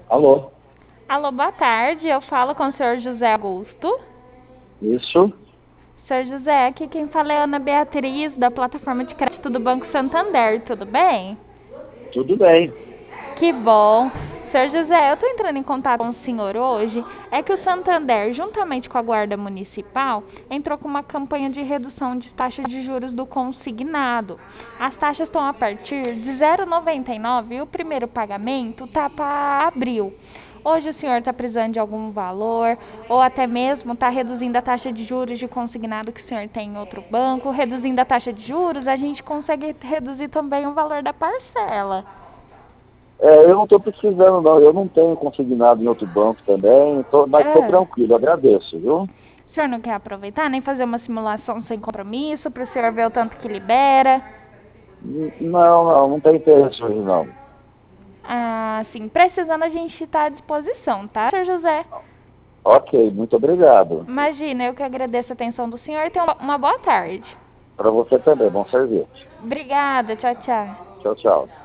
Alô? Alô, boa tarde. Eu falo com o senhor José Augusto. Isso? Senhor José, aqui quem fala é Ana Beatriz, da plataforma de crédito do Banco Santander. Tudo bem? Tudo bem. Que bom. Senhor José, eu estou entrando em contato com o senhor hoje. É que o Santander, juntamente com a Guarda Municipal, entrou com uma campanha de redução de taxa de juros do consignado. As taxas estão a partir de 0,99 e o primeiro pagamento está para abril. Hoje o senhor está precisando de algum valor ou até mesmo está reduzindo a taxa de juros de consignado que o senhor tem em outro banco. Reduzindo a taxa de juros, a gente consegue reduzir também o valor da parcela. Eu não estou precisando, não. Eu não tenho consignado em outro banco também, mas estou É. tranquilo, agradeço, viu? O senhor não quer aproveitar nem fazer uma simulação sem compromisso para o senhor ver o tanto que libera? Não tem interesse hoje, não. Ah, sim. Precisando, a gente está à disposição, tá, senhor José? Ok, muito obrigado. Imagina, eu que agradeço a atenção do senhor e tenha uma boa tarde. Para você também, bom serviço. Obrigada, tchau, tchau. Tchau, tchau.